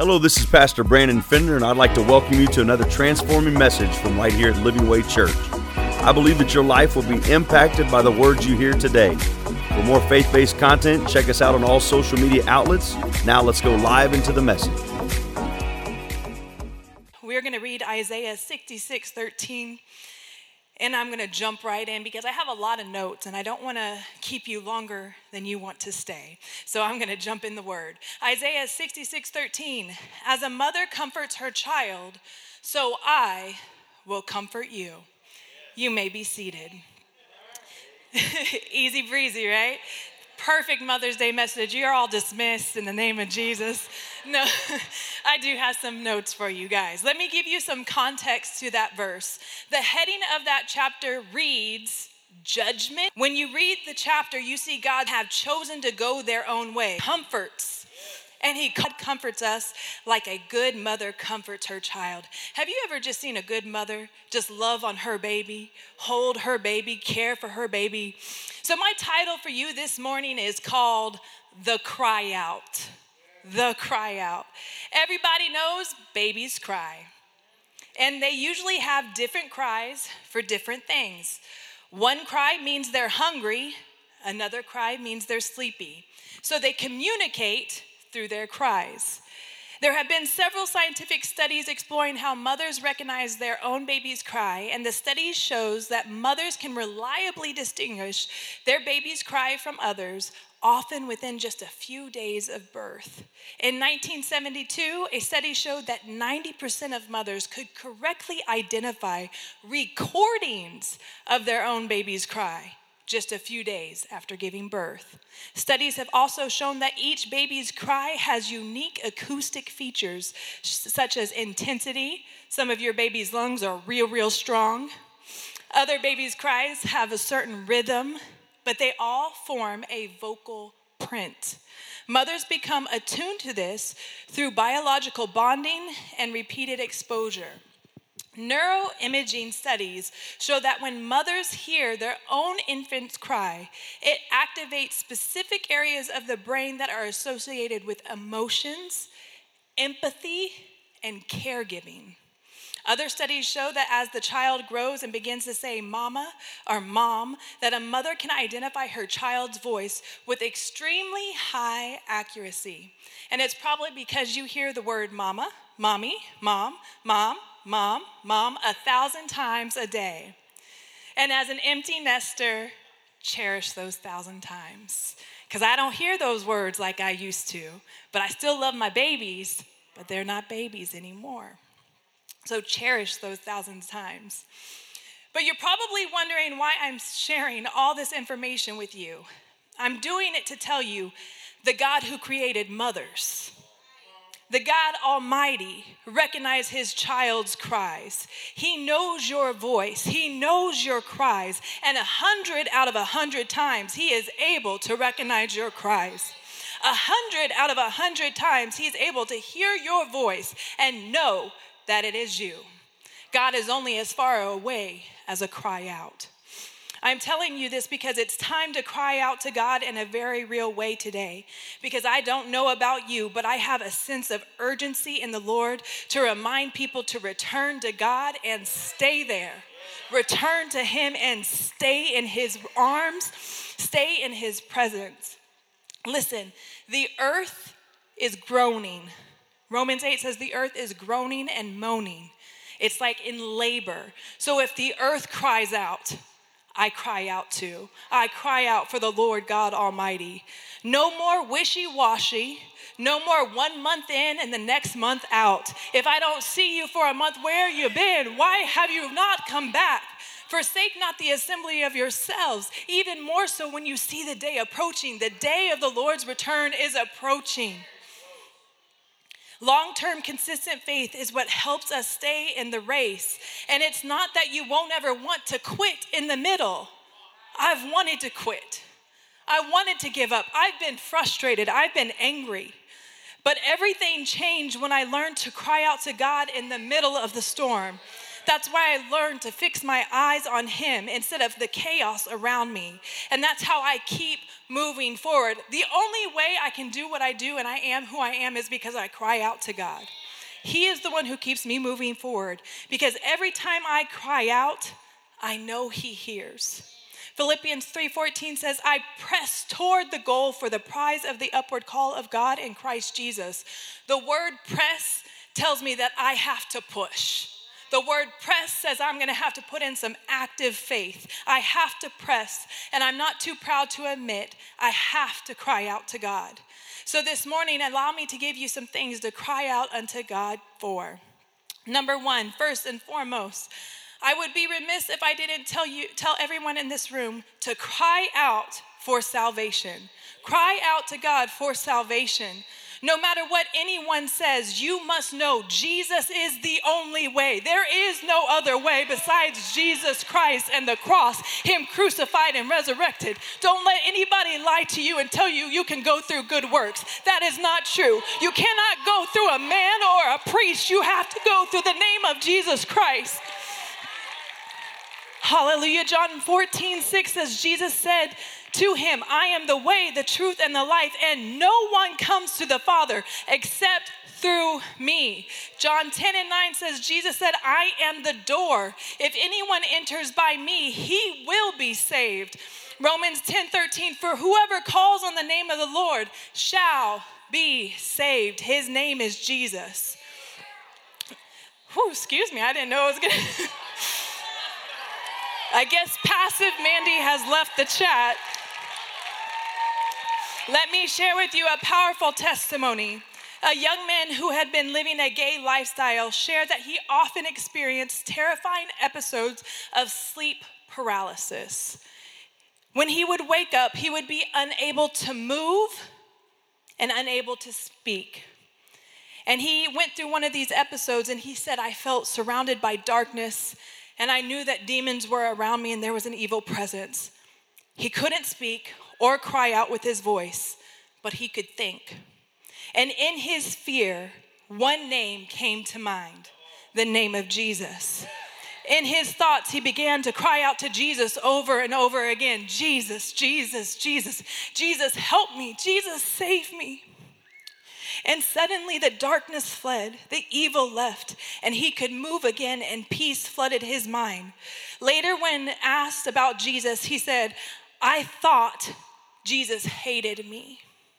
Hello, this is Pastor Brandon Fender, and I'd like to welcome you to another transforming message from right here at Living Way Church. I believe that your life will be impacted by the words you hear today. For more faith-based content, check us out on all social media outlets. Now let's go live into the message. We're going to read Isaiah 66:13, and I'm going to jump right in because I have a lot of notes, and I don't want to keep you longer than you want to stay. So I'm going to jump in the word. Isaiah 66:13, as a mother comforts her child, so I will comfort you. You may be seated. Easy breezy, right? Perfect Mother's Day message. You're all dismissed in the name of Jesus. No, I do have some notes for you guys. Let me give you some context to that verse. The heading of that chapter reads, judgment. When you read the chapter, you see God have chosen to go their own way. Comforts. And God comforts us like a good mother comforts her child. Have you ever just seen a good mother just love on her baby, hold her baby, care for her baby? So my title for you this morning is called The Cry Out. The Cry Out. Everybody knows babies cry. And they usually have different cries for different things. One cry means they're hungry. Another cry means they're sleepy. So they communicate through their cries. There have been several scientific studies exploring how mothers recognize their own baby's cry, and the study shows that mothers can reliably distinguish their baby's cry from others, often within just a few days of birth. In 1972, a study showed that 90% of mothers could correctly identify recordings of their own baby's cry just a few days after giving birth. Studies have also shown that each baby's cry has unique acoustic features, such as intensity. Some of your baby's lungs are real strong. Other babies' cries have a certain rhythm, but they all form a vocal print. Mothers become attuned to this through biological bonding and repeated exposure. Neuroimaging studies show that when mothers hear their own infant's cry, it activates specific areas of the brain that are associated with emotions, empathy, and caregiving. Other studies show that as the child grows and begins to say mama or mom, that a mother can identify her child's voice with extremely high accuracy. And it's probably because you hear the word mama, mommy, mom, mom, mom, mom 1,000 times a day. And as an empty nester, cherish those 1,000 times. Because I don't hear those words like I used to, but I still love my babies, but they're not babies anymore. So cherish those 1,000 times. But you're probably wondering why I'm sharing all this information with you. I'm doing it to tell you the God who created mothers, the God Almighty, recognize his child's cries. He knows your voice. He knows your cries. And 100 out of 100 times, he is able to recognize your cries. 100 out of 100 times, he's able to hear your voice and know that it is you. God is only as far away as a cry out. I'm telling you this because it's time to cry out to God in a very real way today. Because I don't know about you, but I have a sense of urgency in the Lord to remind people to return to God and stay there. Return to him and stay in his arms, stay in his presence. Listen, the earth is groaning. Romans 8 says the earth is groaning and moaning. It's like in labor. So if the earth cries out, I cry out too. I cry out for the Lord God Almighty. No more wishy-washy. No more 1 month in and the next month out. If I don't see you for a month, where you been? Why have you not come back? Forsake not the assembly of yourselves. Even more so when you see the day approaching. The day of the Lord's return is approaching. Long-term consistent faith is what helps us stay in the race. And it's not that you won't ever want to quit in the middle. I've wanted to quit. I wanted to give up. I've been frustrated. I've been angry. But everything changed when I learned to cry out to God in the middle of the storm. That's why I learned to fix my eyes on him instead of the chaos around me. And that's how I keep moving forward. The only way I can do what I do and I am who I am is because I cry out to God. He is the one who keeps me moving forward, because every time I cry out, I know he hears. Philippians 3:14 says, I press toward the goal for the prize of the upward call of God in Christ Jesus. The word press tells me that I have to push. The word press says I'm going to have to put in some active faith. I have to press, and I'm not too proud to admit I have to cry out to God. So this morning, allow me to give you some things to cry out unto God for. Number one, first and foremost, I would be remiss if I didn't tell everyone in this room to cry out for salvation. Cry out to God for salvation. No matter what anyone says, you must know Jesus is the only way. There is no other way besides Jesus Christ and the cross, him crucified and resurrected. Don't let anybody lie to you and tell you you can go through good works. That is not true. You cannot go through a man or a priest. You have to go through the name of Jesus Christ. Hallelujah. John 14:6 says, Jesus said to him, I am the way, the truth, and the life, and no one comes to the Father except through me. John 10:9 says, Jesus said, I am the door. If anyone enters by me, he will be saved. Romans 10:13, for whoever calls on the name of the Lord shall be saved. His name is Jesus. Whew, excuse me, I didn't know I was going to... I guess passive Mandy has left the chat. Let me share with you a powerful testimony. A young man who had been living a gay lifestyle shared that he often experienced terrifying episodes of sleep paralysis. When he would wake up, he would be unable to move and unable to speak. And he went through one of these episodes and he said, I felt surrounded by darkness and I knew that demons were around me and there was an evil presence. He couldn't speak or cry out with his voice, but he could think. And in his fear, one name came to mind, the name of Jesus. In his thoughts, he began to cry out to Jesus over and over again, Jesus, Jesus, Jesus, Jesus, help me, Jesus, save me. And suddenly the darkness fled, the evil left, and he could move again and peace flooded his mind. Later, when asked about Jesus, he said, I thought Jesus hated me.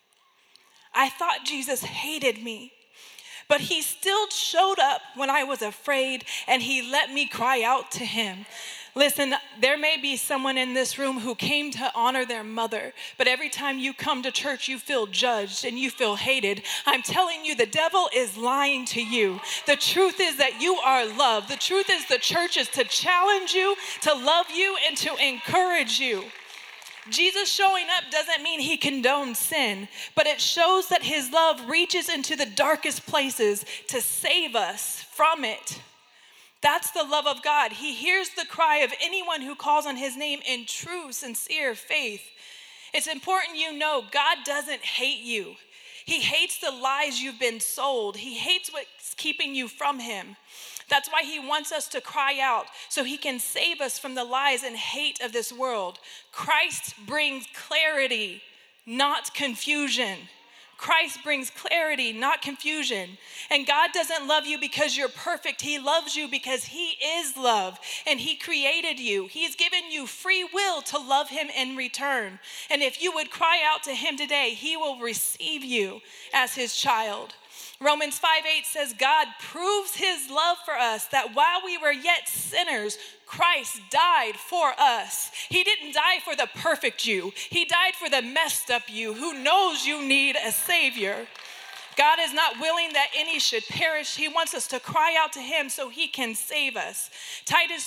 I thought Jesus hated me. But he still showed up when I was afraid and he let me cry out to him. Listen, there may be someone in this room who came to honor their mother, but every time you come to church, you feel judged and you feel hated. I'm telling you, the devil is lying to you. The truth is that you are loved. The truth is the church is to challenge you, to love you, and to encourage you. Jesus showing up doesn't mean he condones sin, but it shows that his love reaches into the darkest places to save us from it. That's the love of God. He hears the cry of anyone who calls on his name in true, sincere faith. It's important you know God doesn't hate you. He hates the lies you've been sold. He hates what's keeping you from him. That's why he wants us to cry out so he can save us from the lies and hate of this world. Christ brings clarity, not confusion. Christ brings clarity, not confusion. And God doesn't love you because you're perfect. He loves you because he is love and he created you. He's given you free will to love him in return. And if you would cry out to him today, he will receive you as his child. Romans 5:8 says, God proves his love for us, that while we were yet sinners, Christ died for us. He didn't die for the perfect you. He died for the messed up you who knows you need a savior. God is not willing that any should perish. He wants us to cry out to him so he can save us. Titus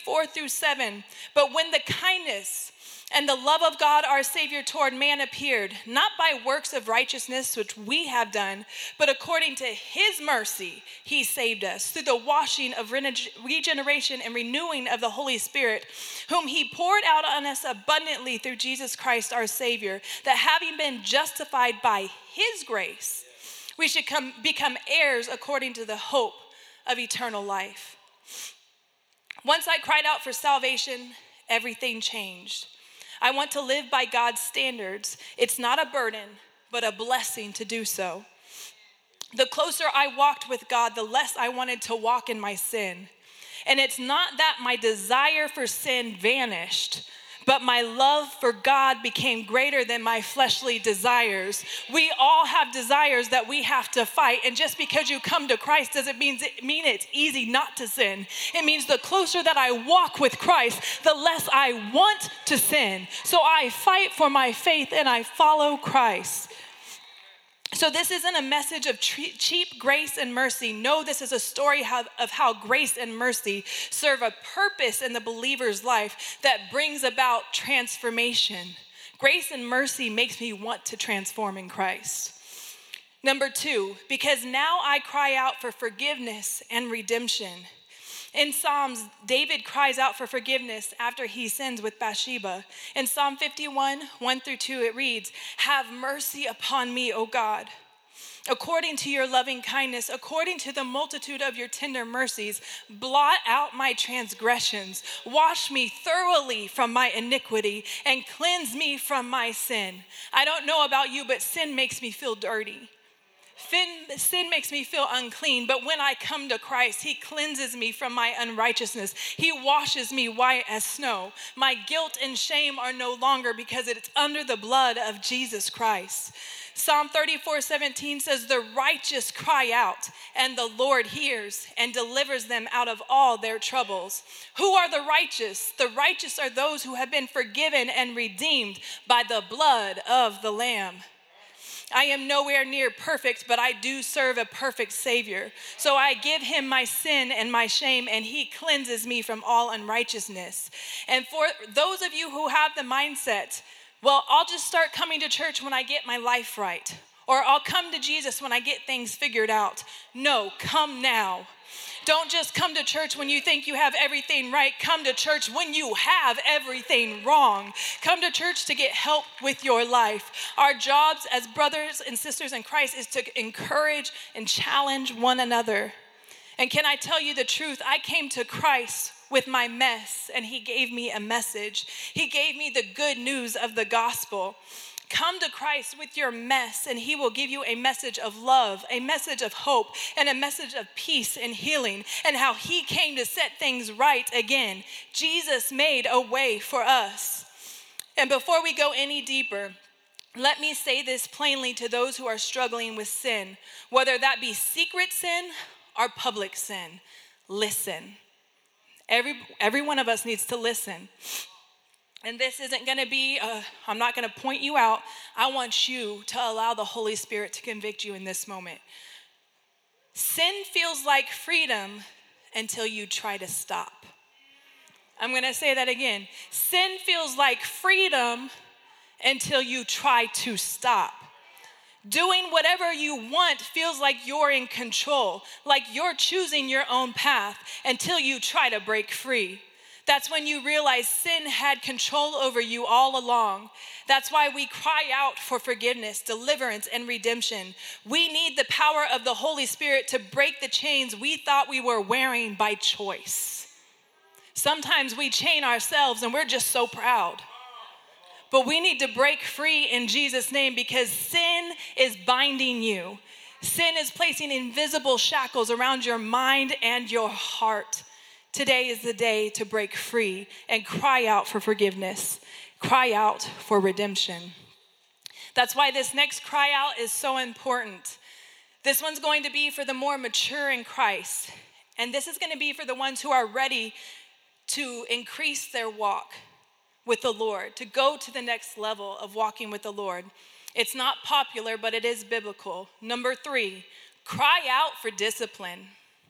3:4-7. But when the kindness and the love of God our Savior toward man appeared, not by works of righteousness which we have done, but according to his mercy, he saved us through the washing of regeneration and renewing of the Holy Spirit, whom he poured out on us abundantly through Jesus Christ our Savior, that having been justified by his grace, we should become heirs according to the hope of eternal life. Once I cried out for salvation, everything changed. I want to live by God's standards. It's not a burden, but a blessing to do so. The closer I walked with God, the less I wanted to walk in my sin. And it's not that my desire for sin vanished, but my love for God became greater than my fleshly desires. We all have desires that we have to fight. And just because you come to Christ doesn't mean it's easy not to sin. It means the closer that I walk with Christ, the less I want to sin. So I fight for my faith and I follow Christ. So this isn't a message of cheap grace and mercy. No, this is a story of how grace and mercy serve a purpose in the believer's life that brings about transformation. Grace and mercy makes me want to transform in Christ. Number 2, because now I cry out for forgiveness and redemption. In Psalms, David cries out for forgiveness after he sins with Bathsheba. In Psalm 51, 1-2, it reads, "Have mercy upon me, O God, according to your loving kindness, according to the multitude of your tender mercies, blot out my transgressions, wash me thoroughly from my iniquity, and cleanse me from my sin." I don't know about you, but sin makes me feel dirty. Sin makes me feel unclean, but when I come to Christ, he cleanses me from my unrighteousness. He washes me white as snow. My guilt and shame are no longer because it's under the blood of Jesus Christ. Psalm 34:17 says, "The righteous cry out, and the Lord hears and delivers them out of all their troubles." Who are the righteous? The righteous are those who have been forgiven and redeemed by the blood of the Lamb. I am nowhere near perfect, but I do serve a perfect Savior. So I give him my sin and my shame, and he cleanses me from all unrighteousness. And for those of you who have the mindset, well, I'll just start coming to church when I get my life right, or I'll come to Jesus when I get things figured out. No, come now. Don't just come to church when you think you have everything right. Come to church when you have everything wrong. Come to church to get help with your life. Our jobs as brothers and sisters in Christ is to encourage and challenge one another. And can I tell you the truth? I came to Christ with my mess, and he gave me a message. He gave me the good news of the gospel. Come to Christ with your mess, and he will give you a message of love, a message of hope, and a message of peace and healing, and how he came to set things right again. Jesus made a way for us. And before we go any deeper, let me say this plainly to those who are struggling with sin, whether that be secret sin or public sin. Listen. Every one of us needs to listen. And this isn't going to be, I'm not going to point you out. I want you to allow the Holy Spirit to convict you in this moment. Sin feels like freedom until you try to stop. I'm going to say that again. Sin feels like freedom until you try to stop. Doing whatever you want feels like you're in control, like you're choosing your own path until you try to break free. That's when you realize sin had control over you all along. That's why we cry out for forgiveness, deliverance, and redemption. We need the power of the Holy Spirit to break the chains we thought we were wearing by choice. Sometimes we chain ourselves and we're just so proud. But we need to break free in Jesus' name, because sin is binding you. Sin is placing invisible shackles around your mind and your heart. Today is the day to break free and cry out for forgiveness. Cry out for redemption. That's why this next cry out is so important. This one's going to be for the more mature in Christ. And this is going to be for the ones who are ready to increase their walk with the Lord, to go to the next level of walking with the Lord. It's not popular, but it is biblical. Number 3, cry out for discipline.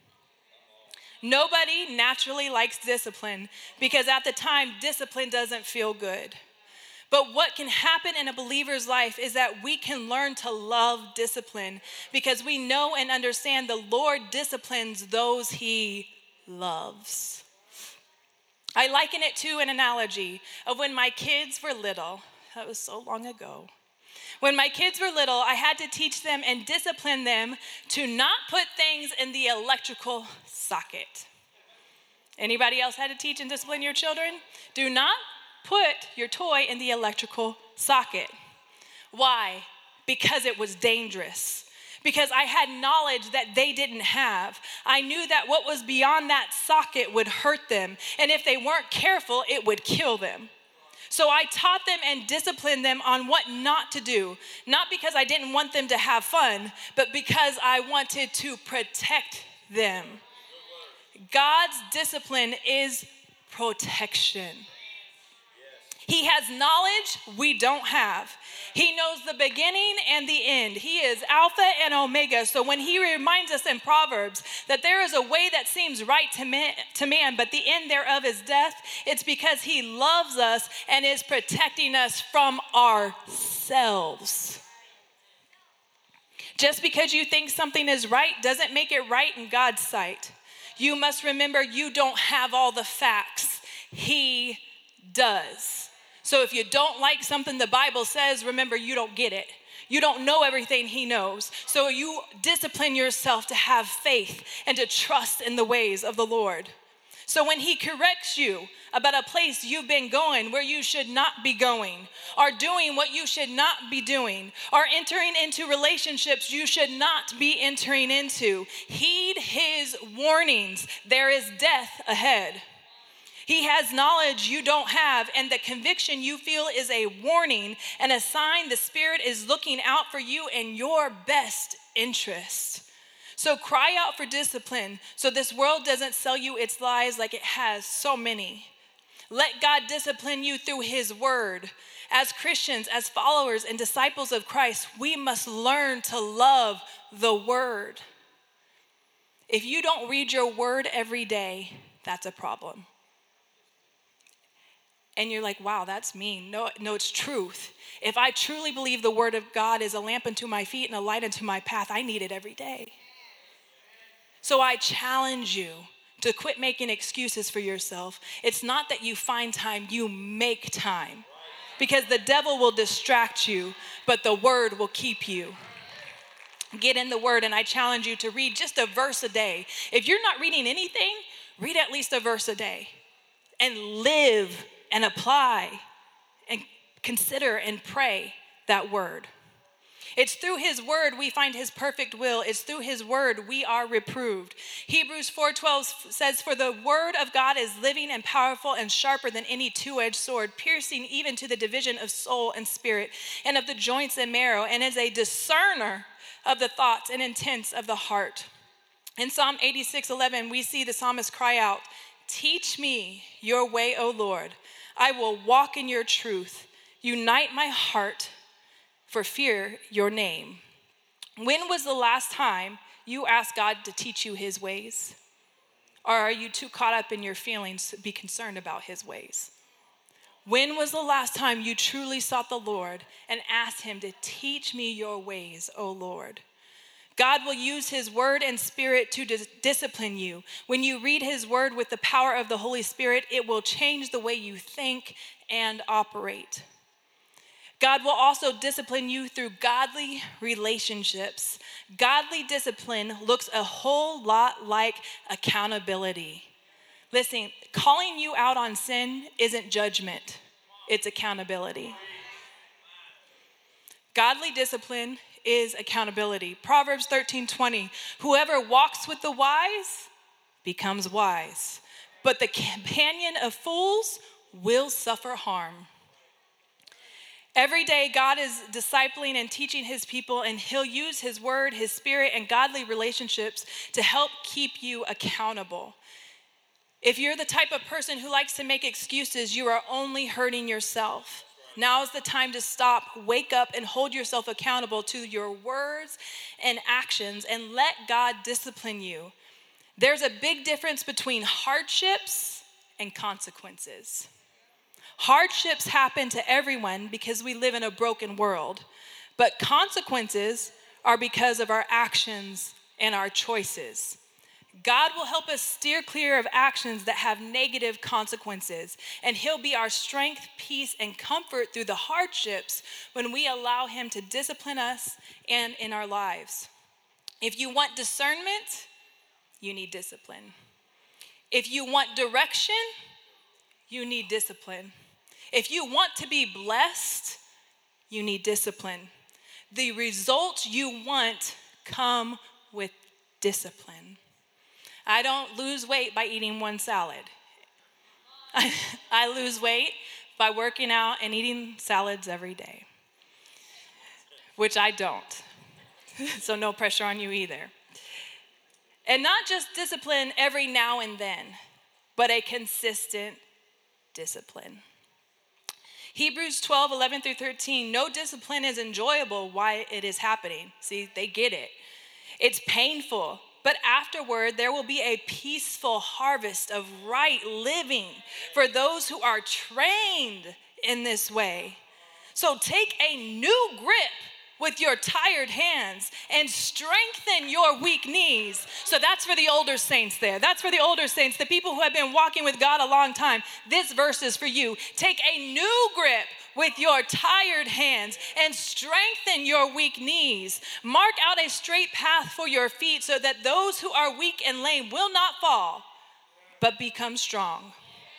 Nobody naturally likes discipline, because at the time, discipline doesn't feel good. But what can happen in a believer's life is that we can learn to love discipline, because we know and understand the Lord disciplines those he loves. I liken it to an analogy of when my kids were little. That was so long ago. When my kids were little, I had to teach them and discipline them to not put things in the electrical socket. Anybody else had to teach and discipline your children? Do not put your toy in the electrical socket. Why? Because it was dangerous. Because I had knowledge that they didn't have. I knew that what was beyond that socket would hurt them. And if they weren't careful, it would kill them. So I taught them and disciplined them on what not to do. Not because I didn't want them to have fun, but because I wanted to protect them. God's discipline is protection. He has knowledge we don't have. He knows the beginning and the end. He is Alpha and Omega. So when he reminds us in Proverbs that there is a way that seems right to man, but the end thereof is death, it's because he loves us and is protecting us from ourselves. Just because you think something is right doesn't make it right in God's sight. You must remember you don't have all the facts. He does. So if you don't like something the Bible says, remember you don't get it. You don't know everything he knows. So you discipline yourself to have faith and to trust in the ways of the Lord. So when he corrects you about a place you've been going where you should not be going, or doing what you should not be doing, or entering into relationships you should not be entering into, heed his warnings. There is death ahead. He has knowledge you don't have, and the conviction you feel is a warning and a sign the Spirit is looking out for you in your best interest. So cry out for discipline so this world doesn't sell you its lies like it has so many. Let God discipline you through his word. As Christians, as followers and disciples of Christ, we must learn to love the word. If you don't read your word every day, that's a problem. And you're like, wow, that's mean. No, it's truth. If I truly believe the word of God is a lamp unto my feet and a light unto my path, I need it every day. So I challenge you to quit making excuses for yourself. It's not that you find time, you make time. Because the devil will distract you, but the word will keep you. Get in the word, and I challenge you to read just a verse a day. If you're not reading anything, read at least a verse a day. And live and apply and consider and pray that word. It's through his word we find his perfect will. It's through his word we are reproved. Hebrews 4:12 says, "For the word of God is living and powerful and sharper than any two-edged sword, piercing even to the division of soul and spirit and of the joints and marrow, and is a discerner of the thoughts and intents of the heart." In Psalm 86:11, we see the psalmist cry out, "Teach me your way, O Lord. I will walk in your truth. Unite my heart for fear your name." When was the last time you asked God to teach you his ways? Or are you too caught up in your feelings to be concerned about his ways? When was the last time you truly sought the Lord and asked him to teach me your ways, O Lord? God will use his word and spirit to discipline you. When you read his word with the power of the Holy Spirit, it will change the way you think and operate. God will also discipline you through godly relationships. Godly discipline looks a whole lot like accountability. Listen, calling you out on sin isn't judgment, it's accountability. Godly discipline is accountability. Proverbs 13:20, "Whoever walks with the wise becomes wise, but the companion of fools will suffer harm." Every day, God is discipling and teaching his people, and he'll use his word, his spirit, and godly relationships to help keep you accountable. If you're the type of person who likes to make excuses, you are only hurting yourself. Now is the time to stop, wake up, and hold yourself accountable to your words and actions, and let God discipline you. There's a big difference between hardships and consequences. Hardships happen to everyone because we live in a broken world, but consequences are because of our actions and our choices. God will help us steer clear of actions that have negative consequences, and he'll be our strength, peace, and comfort through the hardships when we allow him to discipline us and in our lives. If you want discernment, you need discipline. If you want direction, you need discipline. If you want to be blessed, you need discipline. The results you want come with discipline. I don't lose weight by eating one salad. I lose weight by working out and eating salads every day, which I don't. So no pressure on you either. And not just discipline every now and then, but a consistent discipline. Hebrews 12, 11 through 13, no discipline is enjoyable while it is happening. See, they get it. It's painful, but afterward there will be a peaceful harvest of right living for those who are trained in this way. So take a new grip with your tired hands and strengthen your weak knees. So that's for the older saints there. That's for the older saints, the people who have been walking with God a long time. This verse is for you. Take a new grip with your tired hands and strengthen your weak knees. Mark out a straight path for your feet so that those who are weak and lame will not fall, but become strong.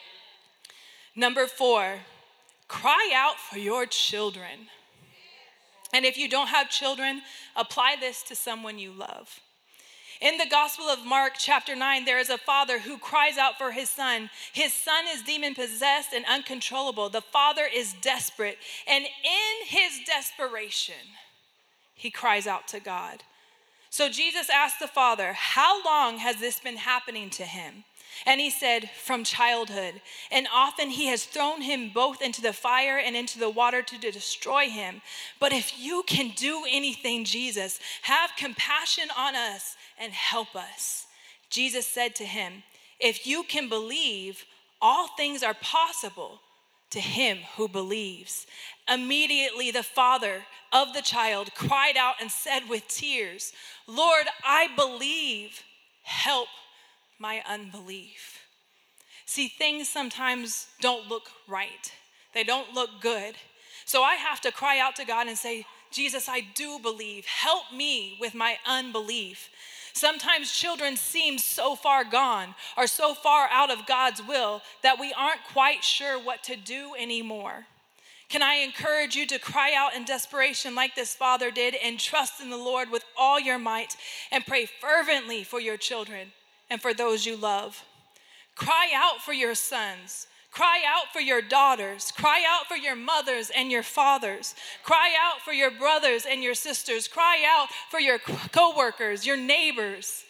Number 4, cry out for your children. And if you don't have children, apply this to someone you love. In the Gospel of Mark, chapter 9, there is a father who cries out for his son. His son is demon-possessed and uncontrollable. The father is desperate. And in his desperation, he cries out to God. So Jesus asked the father, how long has this been happening to him? And he said, from childhood. And often he has thrown him both into the fire and into the water to destroy him. But if you can do anything, Jesus, have compassion on us and help us. Jesus said to him, if you can believe, all things are possible to him who believes. Immediately the father of the child cried out and said with tears, Lord, I believe, help my unbelief. See, things sometimes don't look right. They don't look good. So I have to cry out to God and say, Jesus, I do believe. Help me with my unbelief. Sometimes children seem so far gone or so far out of God's will that we aren't quite sure what to do anymore. Can I encourage you to cry out in desperation like this father did and trust in the Lord with all your might and pray fervently for your children and for those you love. Cry out for your sons. Cry out for your daughters. Cry out for your mothers and your fathers. Cry out for your brothers and your sisters. Cry out for your co-workers, your neighbors.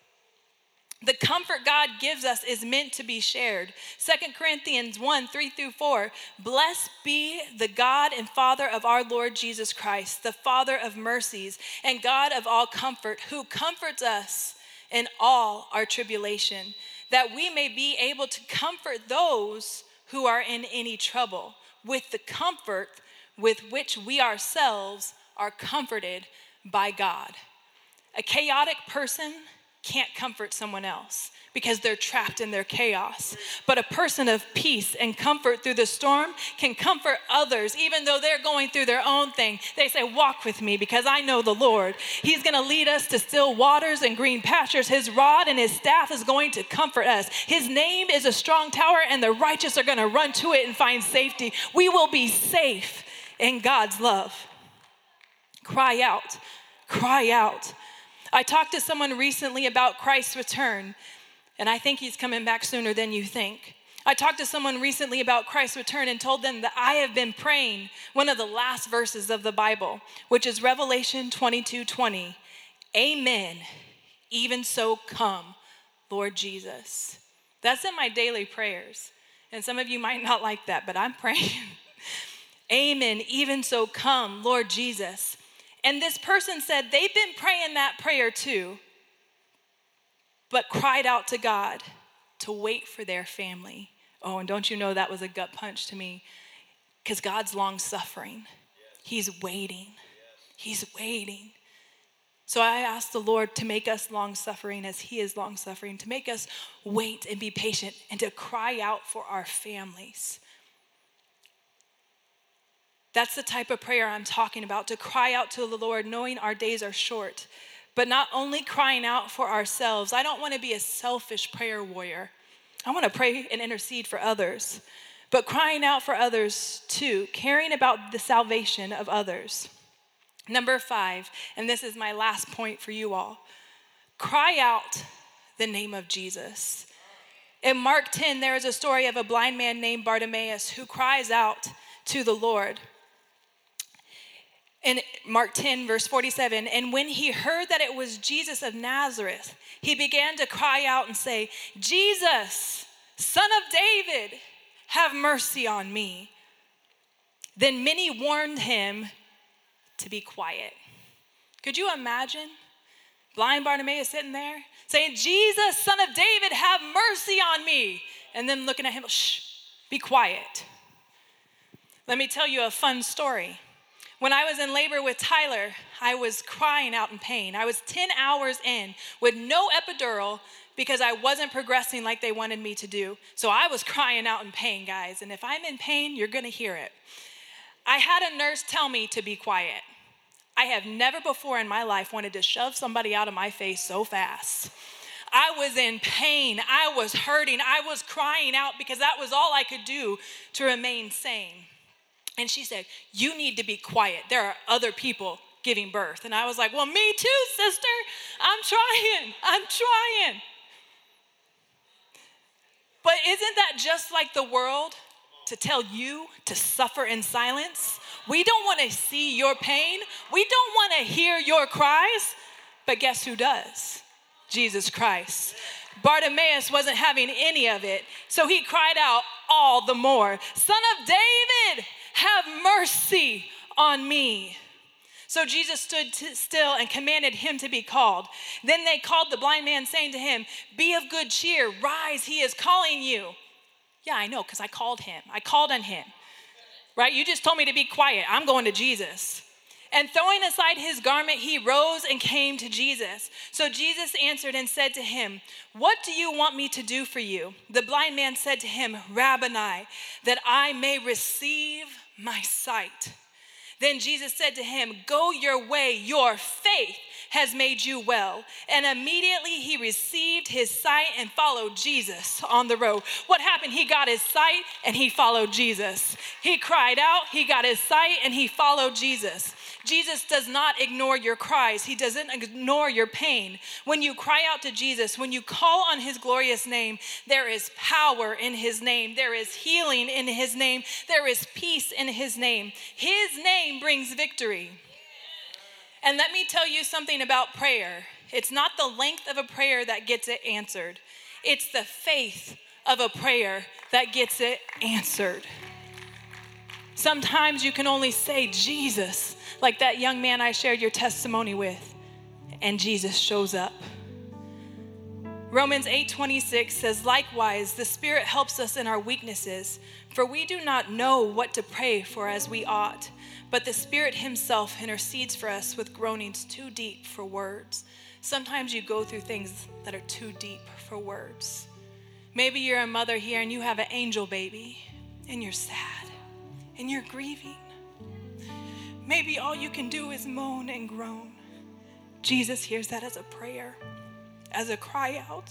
The comfort God gives us is meant to be shared. 2 Corinthians 1, 3 through 4. Blessed be the God and Father of our Lord Jesus Christ, the Father of mercies and God of all comfort, who comforts us in all our tribulation, that we may be able to comfort those who are in any trouble with the comfort with which we ourselves are comforted by God. A chaotic person can't comfort someone else because they're trapped in their chaos. But a person of peace and comfort through the storm can comfort others, even though they're going through their own thing. They say, walk with me because I know the Lord. He's going to lead us to still waters and green pastures. His rod and his staff is going to comfort us. His name is a strong tower and the righteous are going to run to it and find safety. We will be safe in God's love. Cry out. Cry out. I talked to someone recently about Christ's return, and I think he's coming back sooner than you think. I talked to someone recently about Christ's return and told them that I have been praying one of the last verses of the Bible, which is Revelation 22:20. Amen. Even so come, Lord Jesus. That's in my daily prayers. And some of you might not like that, but I'm praying. Amen. Even so come, Lord Jesus. And this person said they've been praying that prayer too, but cried out to God to wait for their family. Oh, and don't you know that was a gut punch to me? Because God's long suffering. He's waiting. He's waiting. So I asked the Lord to make us long suffering as he is long suffering, to make us wait and be patient and to cry out for our families. That's the type of prayer I'm talking about, to cry out to the Lord knowing our days are short, but not only crying out for ourselves. I don't want to be a selfish prayer warrior. I want to pray and intercede for others, but crying out for others too, caring about the salvation of others. Number 5, and this is my last point for you all. Cry out the name of Jesus. In Mark 10, there is a story of a blind man named Bartimaeus who cries out to the Lord. In Mark 10, verse 47, and when he heard that it was Jesus of Nazareth, he began to cry out and say, Jesus, Son of David, have mercy on me. Then many warned him to be quiet. Could you imagine blind Bartimaeus sitting there saying, Jesus, Son of David, have mercy on me. And then looking at him, shh, be quiet. Let me tell you a fun story. When I was in labor with Tyler, I was crying out in pain. I was 10 hours in with no epidural because I wasn't progressing like they wanted me to do. So I was crying out in pain, guys. And if I'm in pain, you're going to hear it. I had a nurse tell me to be quiet. I have never before in my life wanted to shove somebody out of my face so fast. I was in pain. I was hurting. I was crying out because that was all I could do to remain sane. And she said, you need to be quiet. There are other people giving birth. And I was like, well, me too, sister. I'm trying. But isn't that just like the world to tell you to suffer in silence? We don't want to see your pain. We don't want to hear your cries. But guess who does? Jesus Christ. Bartimaeus wasn't having any of it. So he cried out all the more, Son of David, have mercy on me. So Jesus stood still and commanded him to be called. Then they called the blind man, saying to him, be of good cheer, rise, he is calling you. Yeah, I know, because I called him. I called on him. Right? You just told me to be quiet. I'm going to Jesus. And throwing aside his garment, he rose and came to Jesus. So Jesus answered and said to him, what do you want me to do for you? The blind man said to him, Rabboni, that I may receive my sight. Then Jesus said to him, go your way, your faith has made you well. And immediately he received his sight and followed Jesus on the road. What happened? He got his sight and he followed Jesus. He cried out, he got his sight and he followed Jesus. Jesus does not ignore your cries. He doesn't ignore your pain. When you cry out to Jesus, when you call on his glorious name, there is power in his name. There is healing in his name. There is peace in his name. His name brings victory. And let me tell you something about prayer. It's not the length of a prayer that gets it answered. It's the faith of a prayer that gets it answered. Sometimes you can only say Jesus, like that young man I shared your testimony with, and Jesus shows up. Romans 8:26 says, likewise, the Spirit helps us in our weaknesses, for we do not know what to pray for as we ought, but the Spirit himself intercedes for us with groanings too deep for words. Sometimes you go through things that are too deep for words. Maybe you're a mother here and you have an angel baby and you're sad and you're grieving. Maybe all you can do is moan and groan. Jesus hears that as a prayer, as a cry out.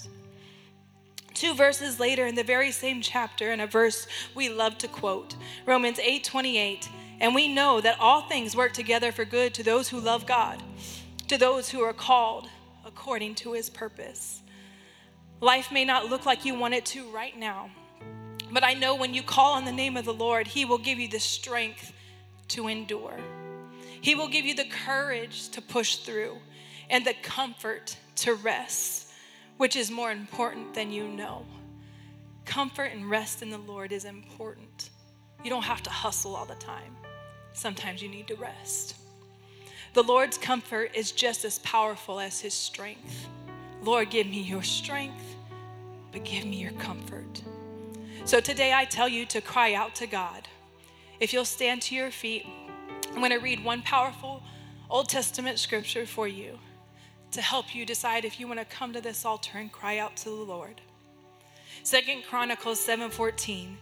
2 verses later in the very same chapter, in a verse we love to quote, Romans 8:28, and we know that all things work together for good to those who love God, to those who are called according to his purpose. Life may not look like you want it to right now, but I know when you call on the name of the Lord, he will give you the strength to endure. He will give you the courage to push through and the comfort to rest, which is more important than you know. Comfort and rest in the Lord is important. You don't have to hustle all the time. Sometimes you need to rest. The Lord's comfort is just as powerful as his strength. Lord, give me your strength, but give me your comfort. So today I tell you to cry out to God. If you'll stand to your feet, I'm going to read one powerful Old Testament scripture for you to help you decide if you want to come to this altar and cry out to the Lord. 2 Chronicles 7:14.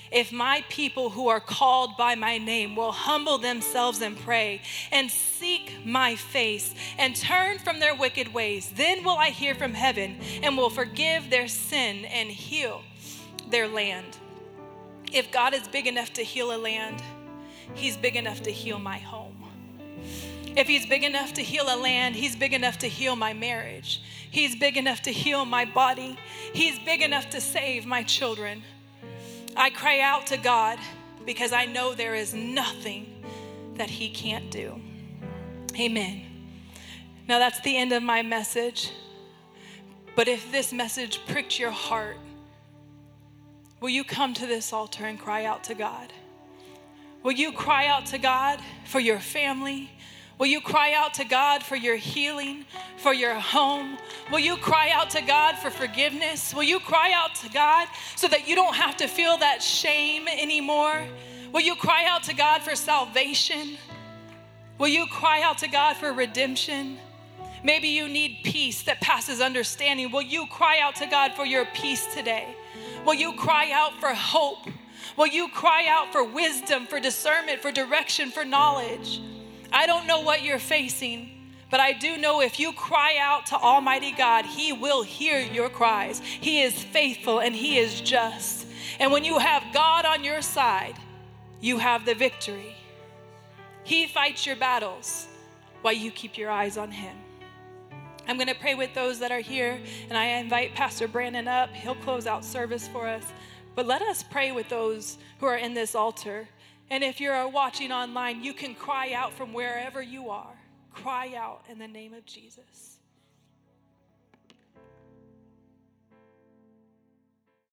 If my people who are called by my name will humble themselves and pray and seek my face and turn from their wicked ways, then will I hear from heaven and will forgive their sin and heal their land. If God is big enough to heal a land, he's big enough to heal my home. If he's big enough to heal a land, he's big enough to heal my marriage. He's big enough to heal my body. He's big enough to save my children. I cry out to God because I know there is nothing that he can't do. Amen. Now that's the end of my message. But if this message pricked your heart, will you come to this altar and cry out to God? Will you cry out to God for your family? Will you cry out to God for your healing, for your home? Will you cry out to God for forgiveness? Will you cry out to God so that you don't have to feel that shame anymore? Will you cry out to God for salvation? Will you cry out to God for redemption? Maybe you need peace that passes understanding. Will you cry out to God for your peace today? Will you cry out for hope? Will you cry out for wisdom, for discernment, for direction, for knowledge? I don't know what you're facing, but I do know if you cry out to Almighty God, he will hear your cries. He is faithful and he is just. And when you have God on your side, you have the victory. He fights your battles while you keep your eyes on him. I'm going to pray with those that are here, and I invite Pastor Brandon up. He'll close out service for us. But let us pray with those who are in this altar. And if you're watching online, you can cry out from wherever you are. Cry out in the name of Jesus.